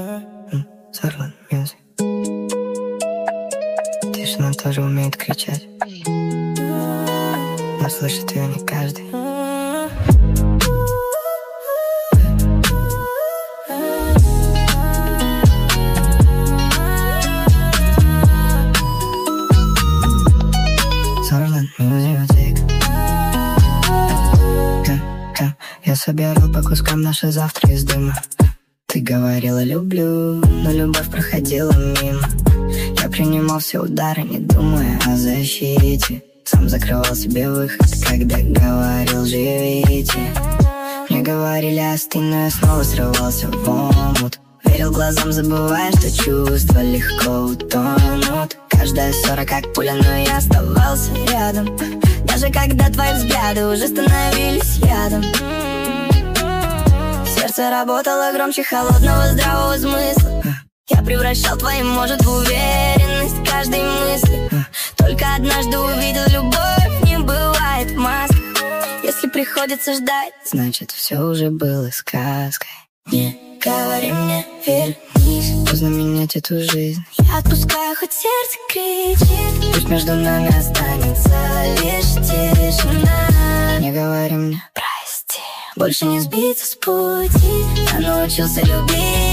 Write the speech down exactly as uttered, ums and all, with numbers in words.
Сарлан Мьюзик. Тишина тоже умеет кричать, но слышит ее не каждый. Сарлан Мьюзик. Я собирал по кускам наши завтра из дыма. Ты говорила люблю, но любовь проходила мимо. Я принимал все удары, не думая о защите. Сам закрывал себе выход, когда говорил живите. Мне говорили остынь, но я снова срывался в омут. Верил глазам, забывая, что чувства легко утонут. Каждая ссора как пуля, но я оставался рядом. Даже когда твои взгляды уже становились ядом. Сердце работало громче холодного здравого смысла. Я превращал твои может в уверенность каждой мысли. Только однажды увидел, любовь не бывает маской. Если приходится ждать, значит все уже было сказкой. Не говори мне, вернись, поздно менять эту жизнь. Я отпускаю, хоть сердце кричит. Пусть между нами останется лишь тишина. Не говори мне, прости, больше не сбиться с пути. Я научился любить